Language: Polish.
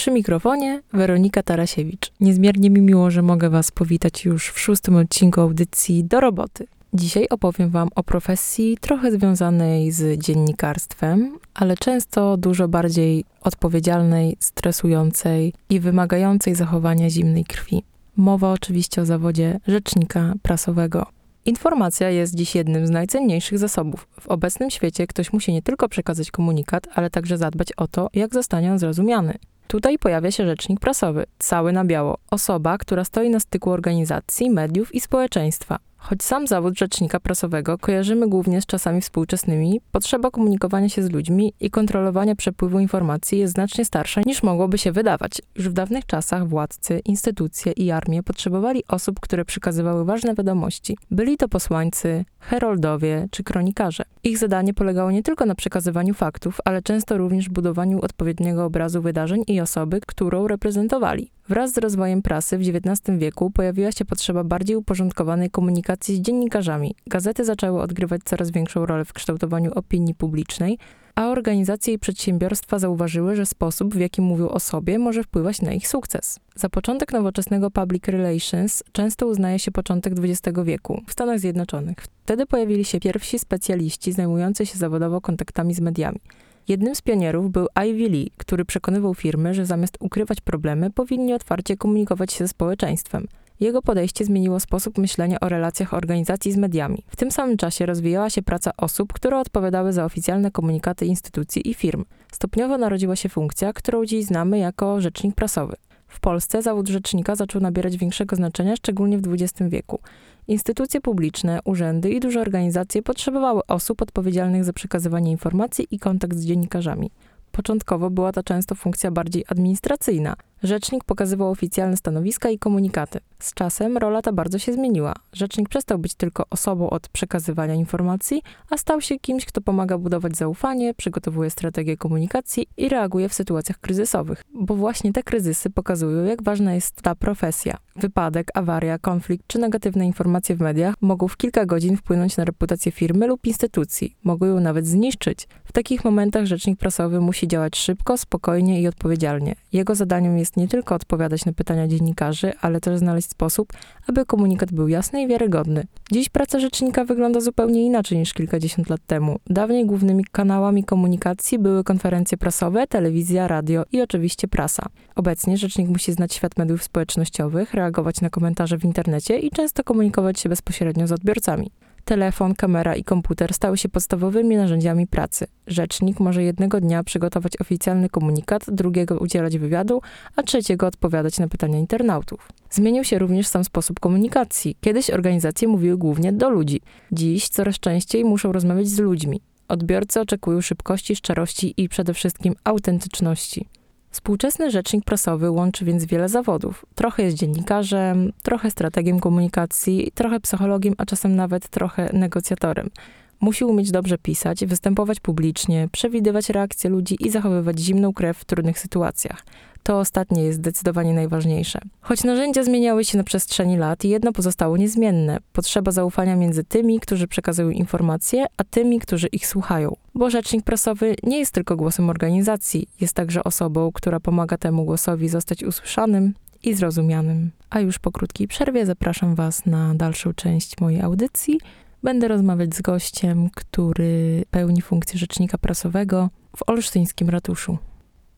Przy mikrofonie Weronika Tarasiewicz. Niezmiernie mi miło, że mogę Was powitać już w 6. odcinku audycji Do Roboty. Dzisiaj opowiem Wam o profesji trochę związanej z dziennikarstwem, ale często dużo bardziej odpowiedzialnej, stresującej i wymagającej zachowania zimnej krwi. Mowa oczywiście o zawodzie rzecznika prasowego. Informacja jest dziś jednym z najcenniejszych zasobów. W obecnym świecie ktoś musi nie tylko przekazać komunikat, ale także zadbać o to, jak zostanie on zrozumiany. Tutaj pojawia się rzecznik prasowy, cały na biało. Osoba, która stoi na styku organizacji, mediów i społeczeństwa. Choć sam zawód rzecznika prasowego kojarzymy głównie z czasami współczesnymi, potrzeba komunikowania się z ludźmi i kontrolowania przepływu informacji jest znacznie starsza niż mogłoby się wydawać. Już w dawnych czasach władcy, instytucje i armie potrzebowali osób, które przekazywały ważne wiadomości. Byli to posłańcy, heroldowie czy kronikarze. Ich zadanie polegało nie tylko na przekazywaniu faktów, ale często również budowaniu odpowiedniego obrazu wydarzeń i osoby, którą reprezentowali. Wraz z rozwojem prasy w XIX wieku pojawiła się potrzeba bardziej uporządkowanej komunikacji z dziennikarzami. Gazety zaczęły odgrywać coraz większą rolę w kształtowaniu opinii publicznej, a organizacje i przedsiębiorstwa zauważyły, że sposób, w jaki mówią o sobie, może wpływać na ich sukces. Za początek nowoczesnego public relations często uznaje się początek XX wieku w Stanach Zjednoczonych. Wtedy pojawili się pierwsi specjaliści zajmujący się zawodowo kontaktami z mediami. Jednym z pionierów był Ivy Lee, który przekonywał firmy, że zamiast ukrywać problemy, powinni otwarcie komunikować się ze społeczeństwem. Jego podejście zmieniło sposób myślenia o relacjach organizacji z mediami. W tym samym czasie rozwijała się praca osób, które odpowiadały za oficjalne komunikaty instytucji i firm. Stopniowo narodziła się funkcja, którą dziś znamy jako rzecznik prasowy. W Polsce zawód rzecznika zaczął nabierać większego znaczenia, szczególnie w XX wieku. Instytucje publiczne, urzędy i duże organizacje potrzebowały osób odpowiedzialnych za przekazywanie informacji i kontakt z dziennikarzami. Początkowo była to często funkcja bardziej administracyjna. Rzecznik pokazywał oficjalne stanowiska i komunikaty. Z czasem rola ta bardzo się zmieniła. Rzecznik przestał być tylko osobą od przekazywania informacji, a stał się kimś, kto pomaga budować zaufanie, przygotowuje strategię komunikacji i reaguje w sytuacjach kryzysowych. Bo właśnie te kryzysy pokazują, jak ważna jest ta profesja. Wypadek, awaria, konflikt czy negatywne informacje w mediach mogą w kilka godzin wpłynąć na reputację firmy lub instytucji. Mogą ją nawet zniszczyć. W takich momentach rzecznik prasowy musi działać szybko, spokojnie i odpowiedzialnie. Jego zadaniem jest nie tylko odpowiadać na pytania dziennikarzy, ale też znaleźć sposób, aby komunikat był jasny i wiarygodny. Dziś praca rzecznika wygląda zupełnie inaczej niż kilkadziesiąt lat temu. Dawniej głównymi kanałami komunikacji były konferencje prasowe, telewizja, radio i oczywiście prasa. Obecnie rzecznik musi znać świat mediów społecznościowych, reagować na komentarze w internecie i często komunikować się bezpośrednio z odbiorcami. Telefon, kamera i komputer stały się podstawowymi narzędziami pracy. Rzecznik może jednego dnia przygotować oficjalny komunikat, drugiego udzielać wywiadu, a trzeciego odpowiadać na pytania internautów. Zmienił się również sam sposób komunikacji. Kiedyś organizacje mówiły głównie do ludzi. Dziś coraz częściej muszą rozmawiać z ludźmi. Odbiorcy oczekują szybkości, szczerości i przede wszystkim autentyczności. Współczesny rzecznik prasowy łączy więc wiele zawodów. Trochę jest dziennikarzem, trochę strategiem komunikacji, trochę psychologiem, a czasem nawet trochę negocjatorem. Musi umieć dobrze pisać, występować publicznie, przewidywać reakcje ludzi i zachowywać zimną krew w trudnych sytuacjach. To ostatnie jest zdecydowanie najważniejsze. Choć narzędzia zmieniały się na przestrzeni lat, jedno pozostało niezmienne. Potrzeba zaufania między tymi, którzy przekazują informacje, a tymi, którzy ich słuchają. Bo rzecznik prasowy nie jest tylko głosem organizacji, jest także osobą, która pomaga temu głosowi zostać usłyszanym i zrozumianym. A już po krótkiej przerwie zapraszam Was na dalszą część mojej audycji. Będę rozmawiać z gościem, który pełni funkcję rzecznika prasowego w olsztyńskim ratuszu.